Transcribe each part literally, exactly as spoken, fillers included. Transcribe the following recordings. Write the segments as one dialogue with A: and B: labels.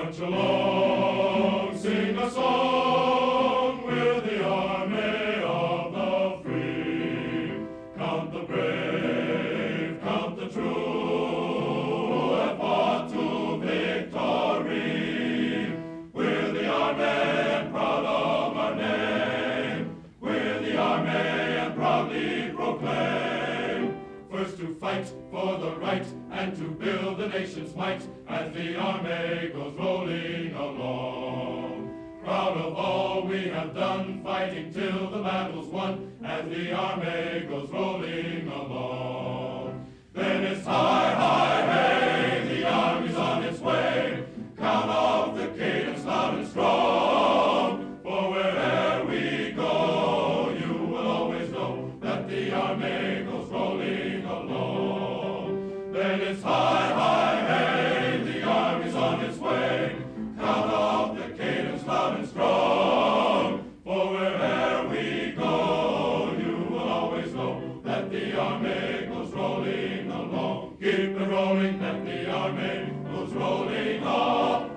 A: March along, sing a song, we're the army of the free. Count the brave, count the true, who have fought to victory. We're the army and proud of our name. We're the army and proudly proclaim. First to fight for the right and to build the nation's might as the army goes rolling along. Proud of all we have done, fighting till the battle's won as the army goes rolling along. Then it's high, high, hey, the army's on its way. Count off the cadence loud and strong. For wherever we go, you will always know that the army goes rolling along. Then it's high, high, hey, the army's on its way. Count off the cadence loud and strong. For wherever we go, you will always know that the army goes rolling along. Keep it rolling, that the army goes rolling along,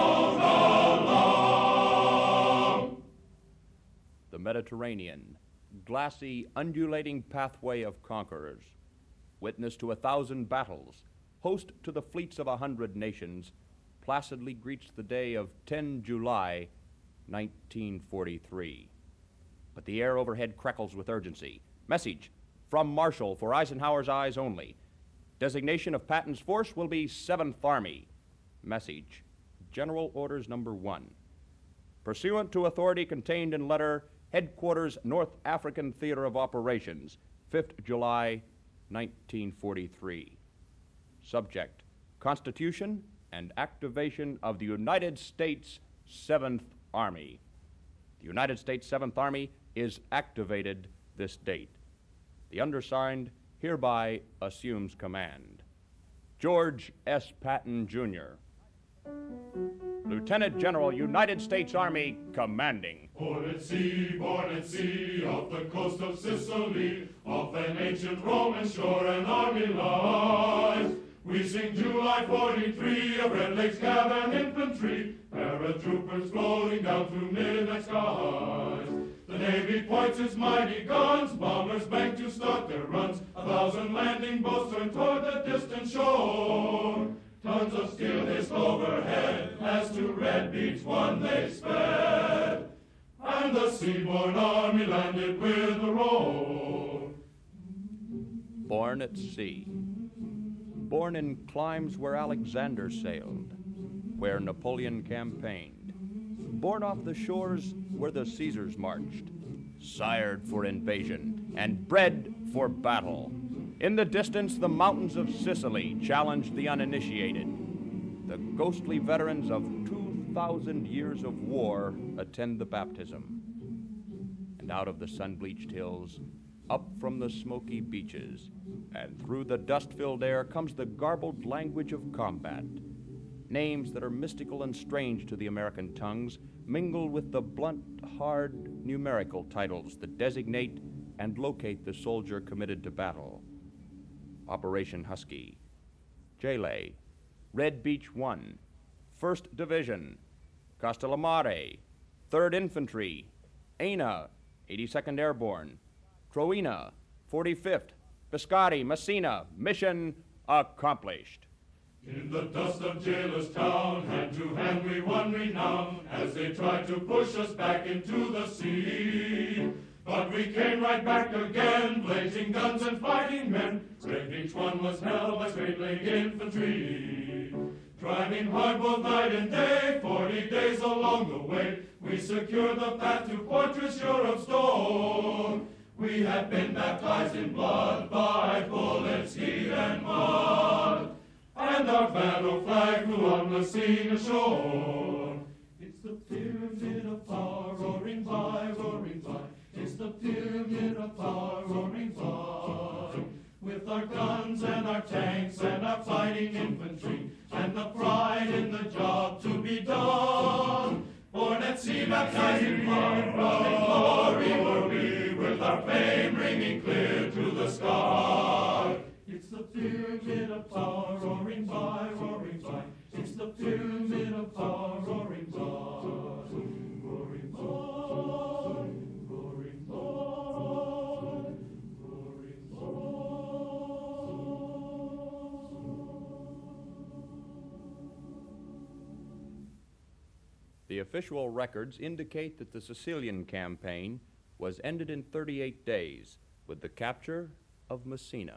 A: along.
B: The Mediterranean, glassy, undulating pathway of conquerors, witness to a thousand battles, host to the fleets of a hundred nations, placidly greets the day of the tenth of July, nineteen forty-three. But the air overhead crackles with urgency. Message from Marshall for Eisenhower's eyes only. Designation of Patton's force will be seventh Army. Message, General Orders Number One. Pursuant to authority contained in letter, Headquarters, North African Theater of Operations, fifth of July, nineteen forty-three. Subject, Constitution and activation of the United States seventh Army. The United States seventh Army is activated this date. The undersigned hereby assumes command. George S. Patton, Junior, Lieutenant General, United States Army, commanding.
A: Born at sea, born at sea, off the coast of Sicily, off an ancient Roman shore an army lies. We sing July forty-three of Red Lake's Cavalry Infantry, paratroopers floating down through midnight skies. The Navy points its mighty guns, bombers bank to start their runs. A thousand landing boats turn toward the distant shore. Tons of steel hissed overhead, as to Red Beach one they sped. And the seaborne army landed with a roar.
B: Born at sea. Born in climes where Alexander sailed, where Napoleon campaigned. Born off the shores where the Caesars marched, sired for invasion and bred for battle. In the distance, the mountains of Sicily challenged the uninitiated. The ghostly veterans of two thousand years of war attend the baptism. And out of the sun-bleached hills, up from the smoky beaches, and through the dust-filled air comes the garbled language of combat. Names that are mystical and strange to the American tongues mingle with the blunt, hard, numerical titles that designate and locate the soldier committed to battle. Operation Husky, J-Lay, Red Beach one, first Division, Castellamare, third Infantry, A N A, eighty-second Airborne, Troina, forty-fifth, Biscotti, Messina, mission accomplished.
A: In the dust of Jailor's Town, hand to hand we won renown, as they tried to push us back into the sea. But we came right back again, blazing guns and fighting men. Red Beach one was held by straight-leg infantry. Driving hard both night and day, forty days along the way, we secured the path to Fortress Europe stone. We had been baptized in blood by bullets, heat, and mud, and our battle flag flew on the Messina shore. It's the pyramid of power, roaring by, roaring by. It's the pyramid of power, roaring by. With our guns and our tanks and our fighting infantry, and the pride in the job to be done. Born at sea, baptized in blood, proud in glory were we, with our fame ringing clear to the sky. It's the pyramid of power, roaring by, roaring by. It's the pyramid of power.
B: the official records indicate that the Sicilian campaign was ended in thirty-eight days with the capture of Messina.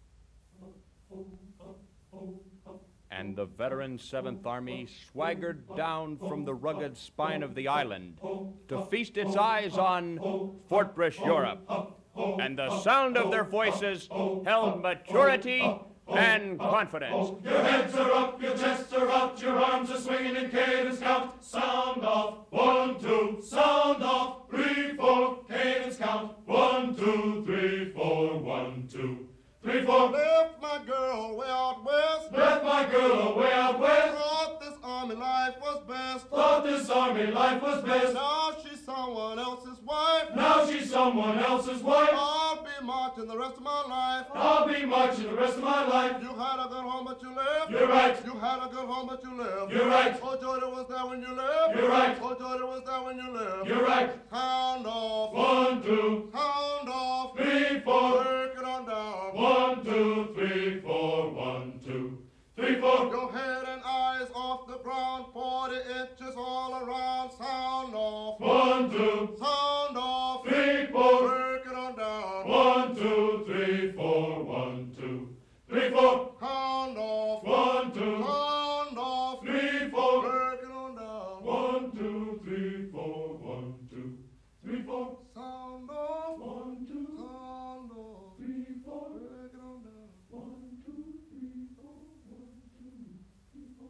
B: And the veteran Seventh Army swaggered down from the rugged spine of the island to feast its eyes on fortress Europe. And the sound of their voices held maturity and confidence.
A: Your heads are up, your chests are out, your arms are swinging in cadence count. Sound off, one, two, sound off, three, four, cadence count. One, two, three, four, one, two, three, four.
C: Left my girl way out west.
A: Left my girl away out west.
C: Thought this army life was best.
A: Thought this army life was best.
C: Now she's someone else's wife.
A: Now she's someone else's wife.
C: I'll be marching the rest of my life.
A: I'll be marching the rest of my life.
C: You had a good home, but you left.
A: You're right.
C: You had a good home, but you left.
A: You're right.
C: Oh, Jordan was there when you left.
A: You're right.
C: Oh, Jordan was there when you left.
A: You're right.
C: Sound off.
A: One, two,
C: Sound off.
A: three, four.
C: Work it on down.
A: One, two, three, four. One, two, three, four.
C: Your head and eyes off the ground. Forty inches all around. Sound off.
A: One, two,
C: Sound off.
A: three, four.
C: Work it on down.
A: One, two, three, four. One, two, three, four.
C: Sound off.
A: One, two,
C: Sound off.
A: three, four.
C: Work it on down.
A: One, two, three, four. One, two, three, four.
C: Sound off.
A: One, two,
C: Sound off.
A: three, four.
C: Work it on down.
A: One, two, three, four. One, two, three, four.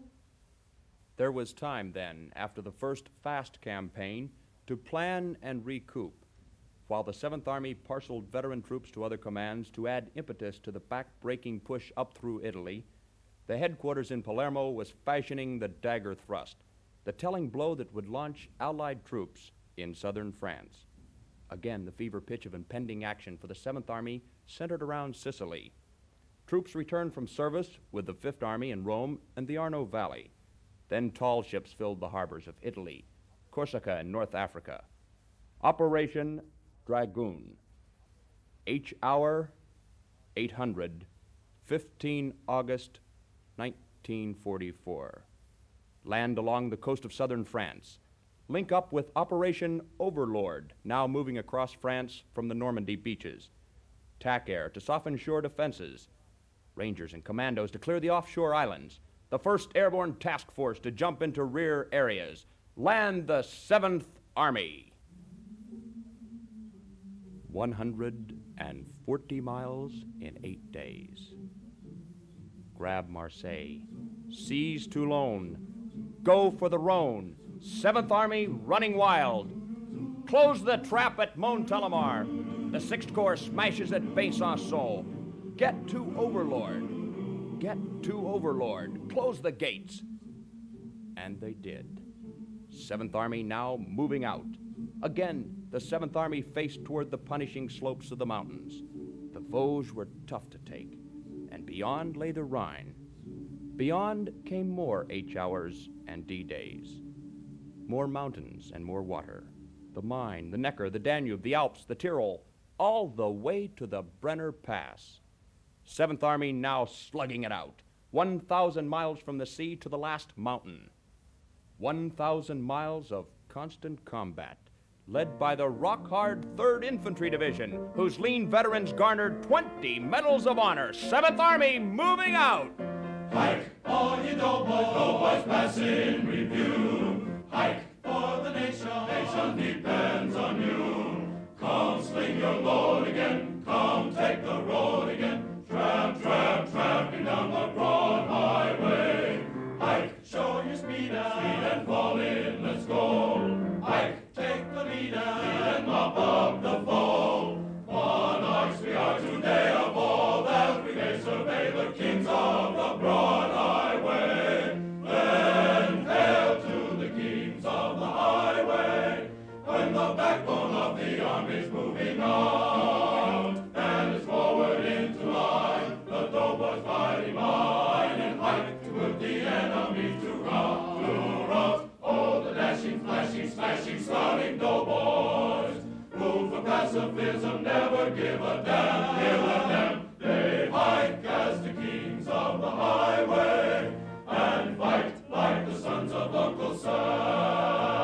B: There was time then, after the first fast campaign, to plan and recoup, while the Seventh Army parceled veteran troops to other commands to add impetus to the back-breaking push up through Italy. The headquarters in Palermo was fashioning the dagger thrust, the telling blow that would launch Allied troops in southern France. Again, the fever pitch of impending action for the Seventh Army centered around Sicily. Troops returned from service with the Fifth Army in Rome and the Arno Valley. Then tall ships filled the harbors of Italy, Corsica, and North Africa. Operation Dragoon. H hour eight hundred, fifteenth August nineteen forty-four. Land along the coast of southern France. Link up with Operation Overlord, now moving across France from the Normandy beaches. Tack air to soften shore defenses. Rangers and commandos to clear the offshore islands. The first Airborne Task Force to jump into rear areas. Land the Seventh Army. one hundred forty miles in eight days. Grab Marseille. Seize Toulon. Go for the Rhone. Seventh Army running wild. Close the trap at Montélimar. The Sixth Corps smashes at Besançon. Get to Overlord. Get to Overlord. Close the gates. And they did. Seventh Army now moving out. Again, the Seventh Army faced toward the punishing slopes of the mountains. The Vosges were tough to take, and beyond lay the Rhine. Beyond came more H hours and D-days. More mountains and more water. The Main, the Neckar, the Danube, the Alps, the Tyrol, all the way to the Brenner Pass. Seventh Army now slugging it out. one thousand miles from the sea to the last mountain. one thousand miles of constant combat, led by the rock-hard third Infantry Division, whose lean veterans garnered twenty Medals of Honor. Seventh Army moving out.
A: Hike, all you doughboys, doughboys pass in review. Hike for the nation, nation depends on you. Come sling your load again, come take the road again. Tramp, tramp, tramping down the broad highway. Hike, show your speed and, speed and fall in, let's go. Hike, take the lead and, lead and mop up the foe. Monarchs we are today of all that we may survey the kings of the broad highway. Then hail to the kings of the highway, when the backbone of the army's moving on, and is forward into line, the doughboys fighting line, and hike to put the enemy to rout, to rout. Oh, the dashing, flashing, smashing, starting doughboys, rule for pacifism, never give a damn, give a damn. They hike as the kings of the highway, and fight like the sons of Uncle Sam.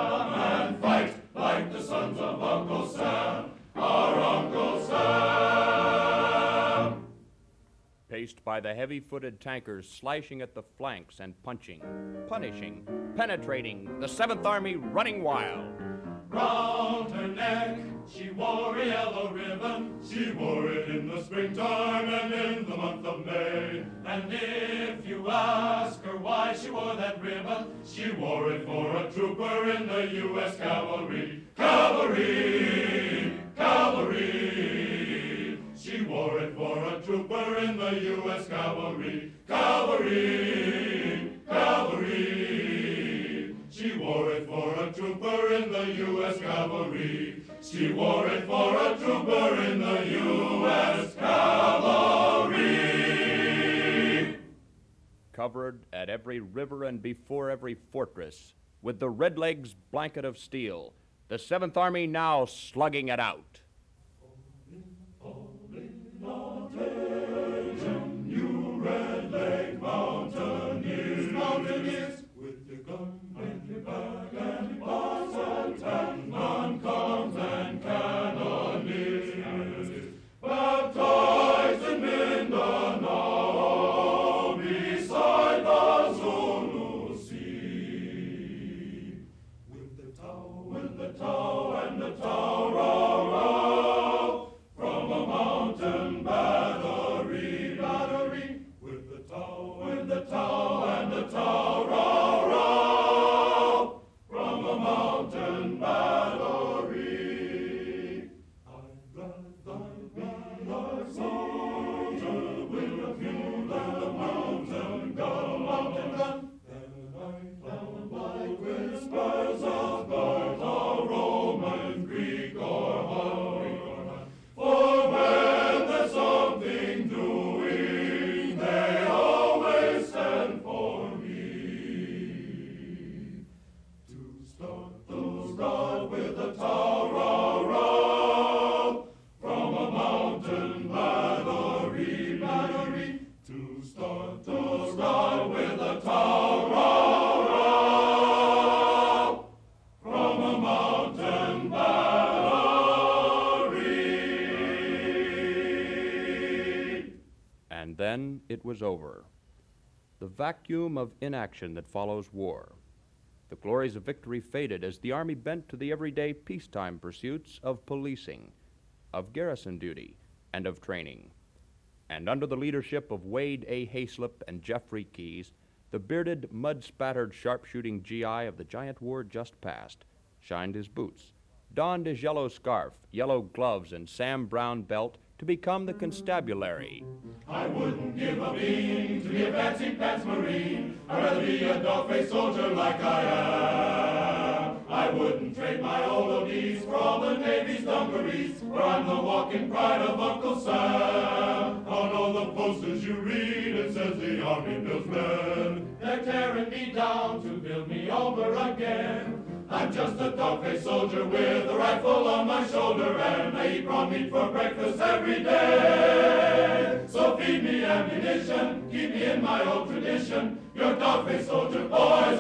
B: faced by the heavy-footed tankers slashing at the flanks and punching, punishing, penetrating, the Seventh Army running wild.
A: Round her neck she wore a yellow ribbon. She wore it in the springtime and in the month of May. And if you ask her why she wore that ribbon, she wore it for a trooper in the U S Cavalry. Cavalry! Cavalry! She wore it for a trooper in the U S Cavalry. Cavalry! Cavalry! She wore it for a trooper in the U S Cavalry. She wore it for a trooper in the U S Cavalry.
B: Covered at every river and before every fortress, with the Redlegs' blanket of steel, the Seventh Army now slugging it out.
A: You red leg mountaineers, mountaineers, with your gun and your bag and your bombs and tan, non-coms and cannoneers, baptized in Mindanao beside the Zulu Sea, with the Tau, with the Tau and the Taurau, from a mountain battery, battery, with the Tau, with the Tau and the Taurau, from a mountain battery. I'd rather be a soldier with a mule and a mountain gun, mountain gun, than a knight on white with spurs of gold, or Roman, Greek, or Hun. For when there's something doing, they always send for me. To start the rod with a Taurau, from a mountain battery, battery. To start the rod with a Taurau, from a mountain battery.
B: And then it was over. The vacuum of inaction that follows war. The glories of victory faded as the Army bent to the everyday peacetime pursuits of policing, of garrison duty, and of training. And under the leadership of Wade A. Hayslip and Jeffrey Keyes, the bearded, mud-spattered sharpshooting G I of the giant war just past shined his boots, donned his yellow scarf, yellow gloves, and Sam Brown belt to become the constabulary.
A: I wouldn't give a bean to be a fancy pants Marine. I'd rather be a dog-faced soldier like I am. I wouldn't trade my old O Ds for all the Navy's dungarees, for I'm the walking pride of Uncle Sam. On all the posters you read, it says the Army builds men. They're tearing me down to build me over again. I'm just a dog-faced soldier with a rifle on my shoulder, and I eat raw meat for breakfast every day. So feed me ammunition, keep me in my old tradition. Your dog-faced soldier boy's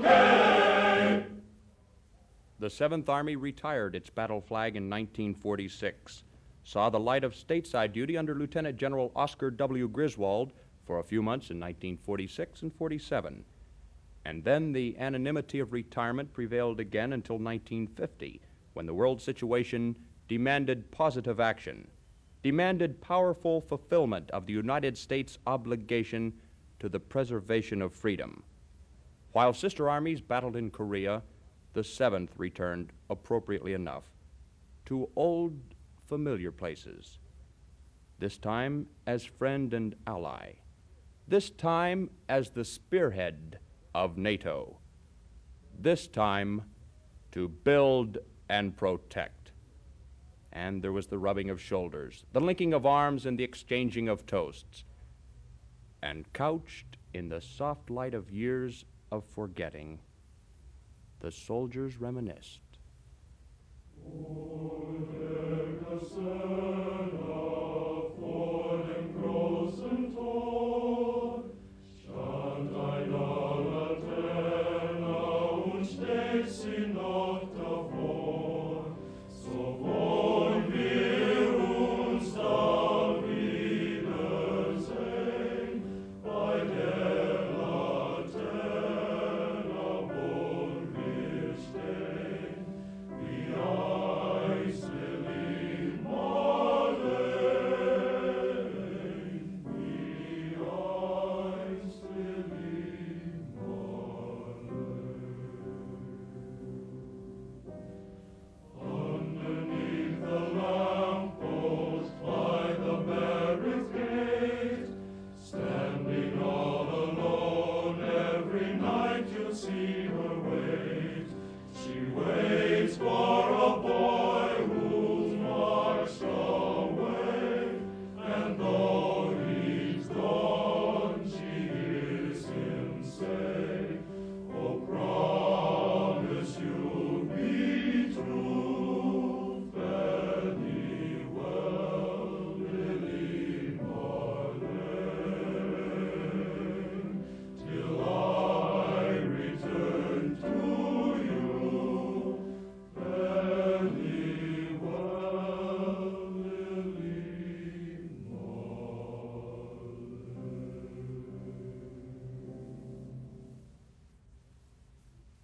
A: okay.
B: The Seventh Army retired its battle flag in nineteen forty-six, saw the light of stateside duty under Lieutenant General Oscar W. Griswold for a few months in nineteen forty-six and forty-seven. And then the anonymity of retirement prevailed again until nineteen fifty, when the world situation demanded positive action, demanded powerful fulfillment of the United States obligation to the preservation of freedom. While sister armies battled in Korea, the Seventh returned, appropriately enough, to old familiar places, this time as friend and ally, this time as the spearhead of NATO, this time to build and protect. And there was the rubbing of shoulders, the linking of arms, and the exchanging of toasts. And couched in the soft light of years of forgetting, the soldiers reminisced.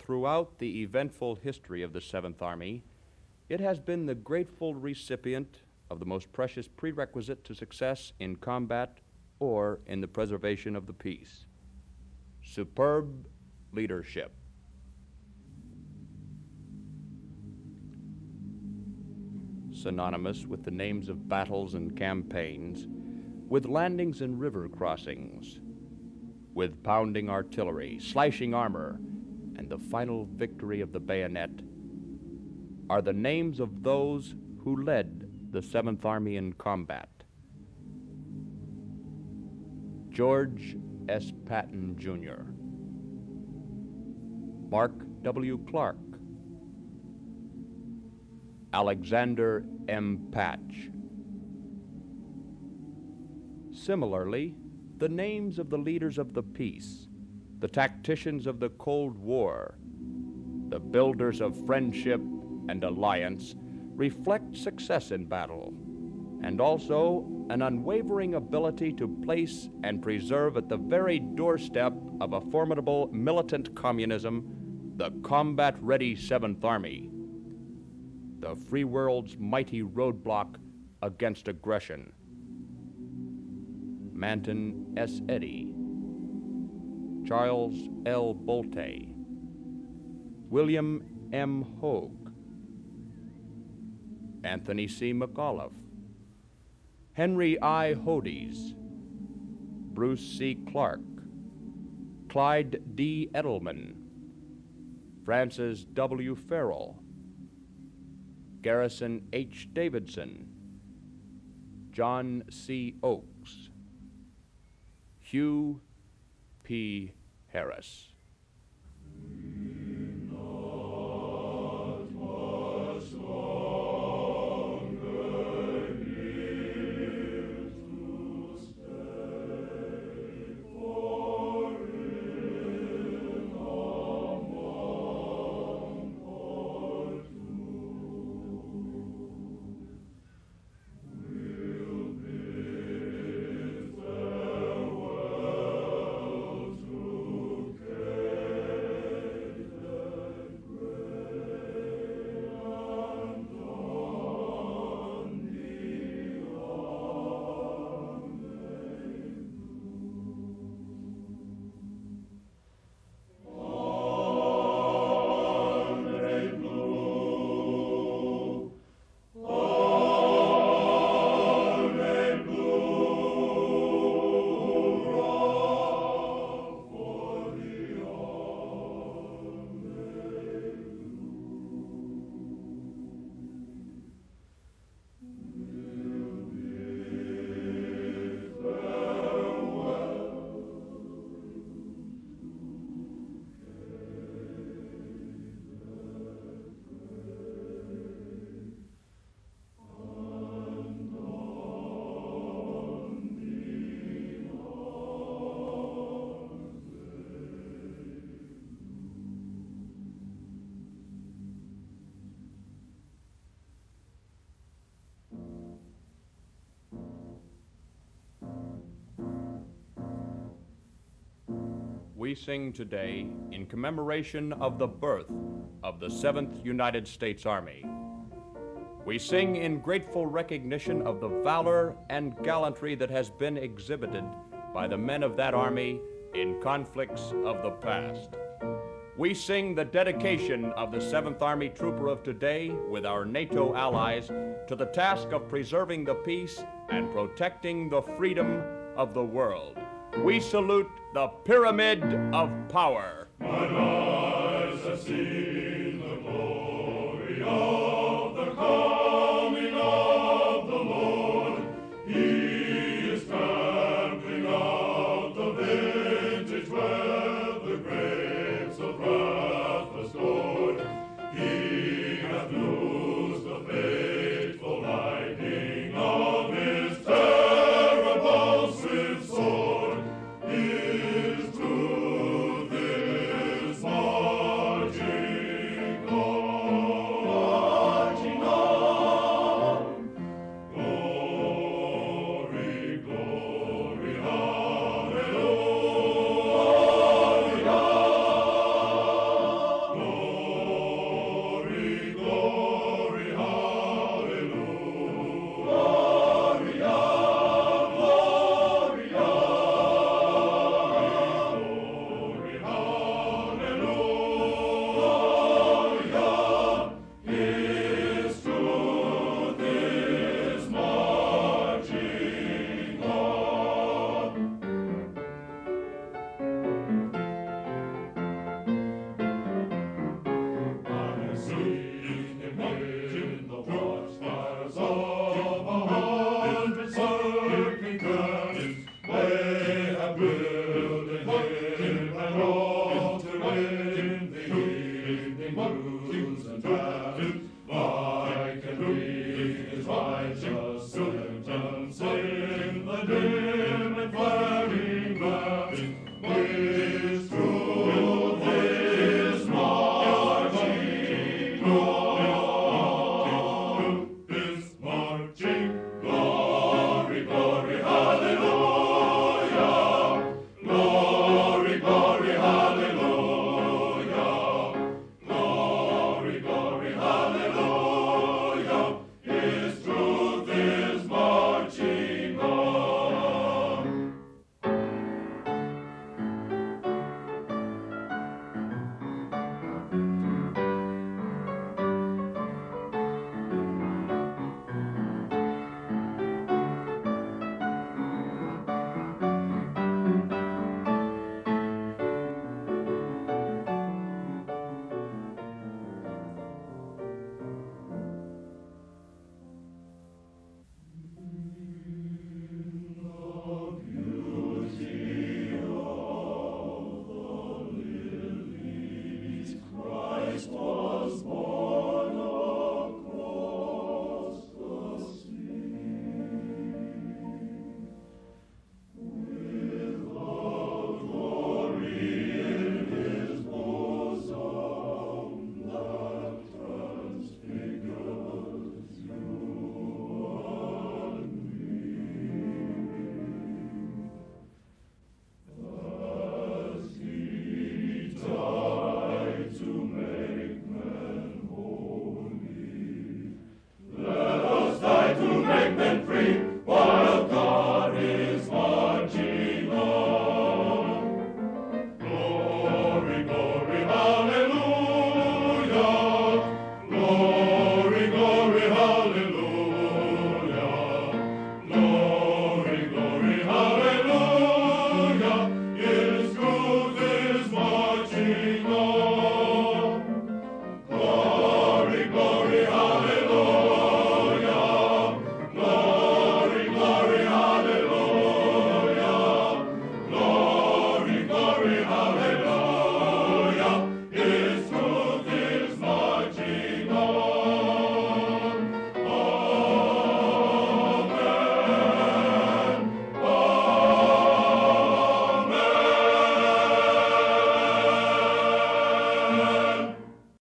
B: throughout the eventful history of the Seventh Army, it has been the grateful recipient of the most precious prerequisite to success in combat or in the preservation of the peace: superb leadership. Synonymous with the names of battles and campaigns, with landings and river crossings, with pounding artillery, slashing armor, and the final victory of the bayonet, are the names of those who led the Seventh Army in combat. George S. Patton, Junior Mark W. Clark, Alexander M. Patch. Similarly, the names of the leaders of the peace, the tacticians of the Cold War, the builders of friendship and alliance, reflect success in battle, and also an unwavering ability to place and preserve at the very doorstep of a formidable militant communism the combat-ready Seventh Army, the free world's mighty roadblock against aggression. Manton S. Eddy, Charles L. Bolte, William M. Hogue, Anthony C. McAuliffe, Henry I. Hodes, Bruce C. Clark, Clyde D. Edelman, Francis W. Farrell, Garrison H. Davidson, John C. Oakes, Hugh P. Harris. We sing today in commemoration of the birth of the seventh United States Army. We sing in grateful recognition of the valor and gallantry that has been exhibited by the men of that army in conflicts of the past. We sing the dedication of the seventh Army Trooper of today with our NATO allies to the task of preserving the peace and protecting the freedom of the world. We salute the Pyramid of Power.
A: Mine eyes have seen the glory of the coming of the Lord. He is trampling out the vintage where the grapes of wrath are stored. He hath loosed the fateful lightning of his terrible swift sword. His truth is marching on. the day.